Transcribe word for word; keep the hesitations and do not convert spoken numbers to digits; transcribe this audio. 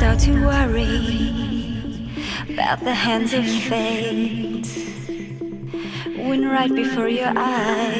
start to worry about the hands of fate when right before your eyes